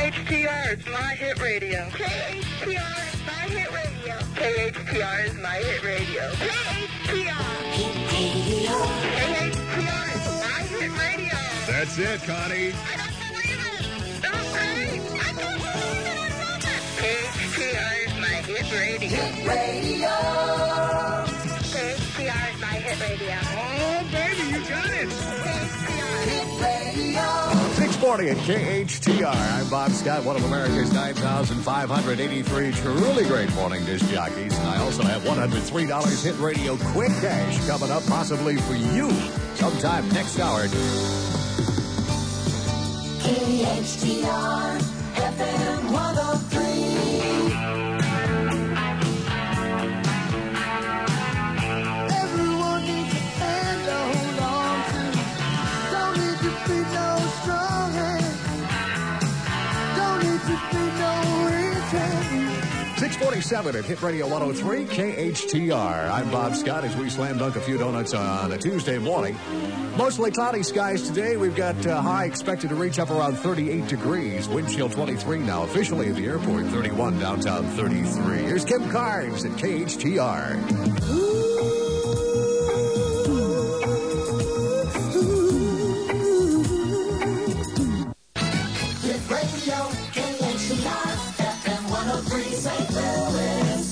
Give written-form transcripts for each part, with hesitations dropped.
KHTR is my hit radio. KHTR is my hit radio. KHTR is my hit radio. KHTR. KHTR is my hit radio. That's it, Connie. I don't believe it. That's great. I can't believe it. I love it. KHTR is my hit radio. Hit radio. KHTR is my hit radio. Oh, baby, you got it. KHTR. Hit radio. 640 at KHTR. I'm Bob Scott, one of America's 9,583 truly great morning disc jockeys. And I also have $103 hit radio quick cash coming up possibly for you sometime next hour. KHTR FM 103. Everyone needs a hand to hold on to. Don't need to be no strong hand. Don't need to be no rich hand. 647 at Hit Radio 103, KHTR. I'm Bob Scott as we slam dunk a few donuts on a Tuesday morning. Mostly cloudy skies today. We've got high expected to reach up around 38 degrees. Wind chill 23 now. Officially at the airport, 31. Downtown, 33. Here's Kim Carnes at KHTR. Hit radio. KHTR FM 103 St. Louis.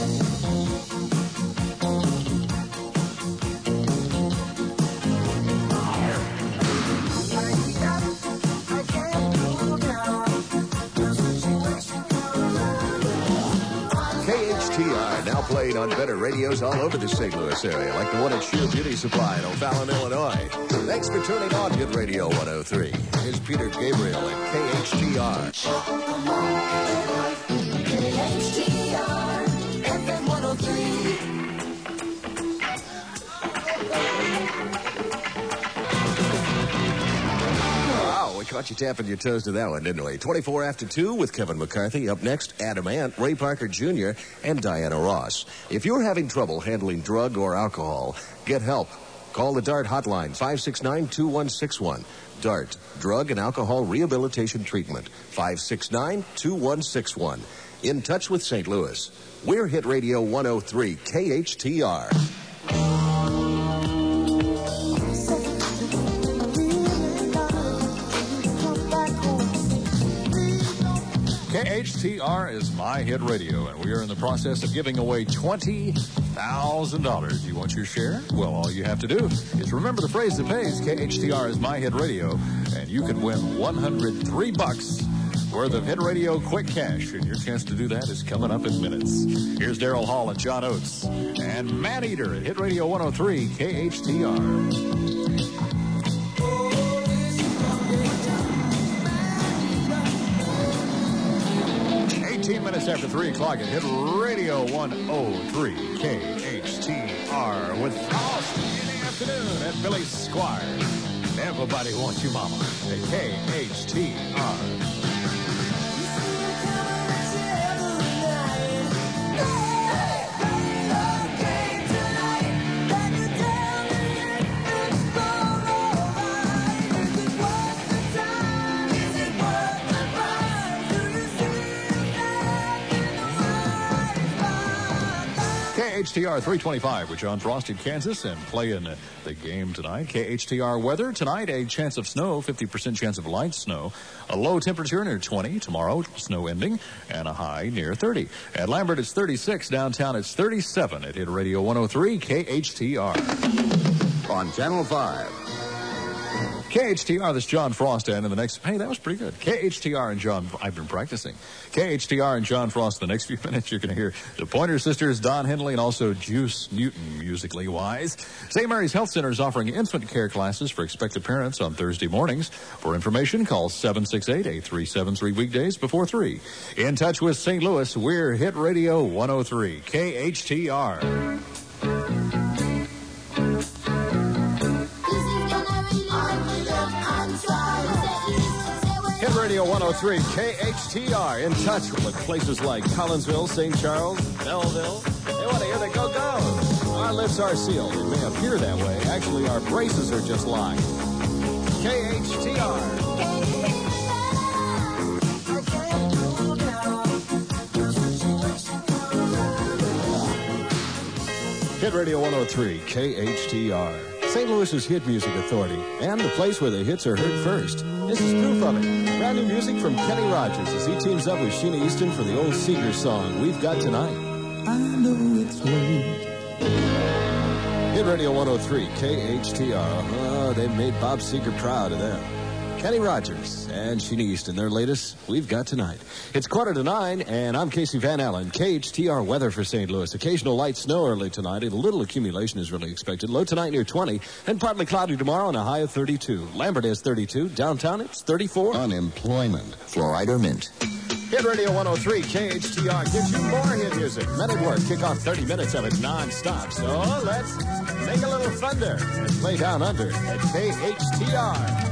KHTR now played on better radios all over the St. Louis area, like the one at Sheer Beauty Supply in O'Fallon, Illinois. Thanks for tuning on Hit Radio 103. Here's Peter Gabriel at KHTR. KHTR FM 103. Wow, we caught you tapping your toes to that one, didn't we? 24 after 2 with Kevin McCarthy. Up next, Adam Ant, Ray Parker Jr., and Diana Ross. If you're having trouble handling drug or alcohol, get help. Call the DART hotline, 569-2161. DART, Drug and Alcohol Rehabilitation Treatment, 569-2161. In touch with St. Louis. We're Hit Radio 103, KHTR. KHTR is my hit radio, and we are in the process of giving away $20,000. You want your share? Well, all you have to do is remember the phrase that pays. KHTR is my hit radio, and you can win $103 worth of hit radio quick cash, and your chance to do that is coming up in minutes. Here's Daryl Hall and John Oates and Man Eater at Hit Radio 103 KHTR. 18 minutes after 3 o'clock at Hit Radio 103 KHTR with Frost in the afternoon at Billy Squire. Everybody wants you, mama, at KHTR. KHTR 325 with John Frost in Kansas and playing the game tonight. KHTR weather tonight, a chance of snow, 50% chance of light snow, a low temperature near 20 tomorrow, snow ending, and a high near 30. At Lambert it's 36, downtown it's 37 at Hit Radio 103 KHTR. On Channel 5. KHTR, this is John Frost, and in the next, hey, that was pretty good. KHTR and John, I've been practicing. KHTR and John Frost, the next few minutes, you're going to hear the Pointer Sisters, Don Henley, and also Juice Newton, musically wise. St. Mary's Health Center is offering infant care classes for expected parents on Thursday mornings. For information, call 768-8373 weekdays before 3. In touch with St. Louis, we're Hit Radio 103, KHTR. Hit Radio 103, KHTR, in touch with places like Collinsville, St. Charles, Belleville. They want to hear the go-go. Our lips are sealed. It may appear that way. Actually, our braces are just locked. KHTR. Hit Radio 103, KHTR. St. Louis's hit music authority, and the place where the hits are heard first. This is proof of it. Brand new music from Kenny Rogers as he teams up with Sheena Easton for the old Seeger song, We've Got Tonight. I know it's late. Hit Radio 103, KHTR. They've made Bob Seeger proud of them. Kenny Rogers and Sheena Easton, their latest, We've Got Tonight. It's 8:45, and I'm Casey Van Allen. KHTR weather for St. Louis. Occasional light snow early tonight. A little accumulation is really expected. Low tonight near 20, and partly cloudy tomorrow and a high of 32. Lambert has 32. Downtown, it's 34. Unemployment. Fluoride or mint. Hit Radio 103, KHTR gives you more hit music. Men at Work kick off 30 minutes of it non-stop. So let's make a little thunder and play down under at KHTR.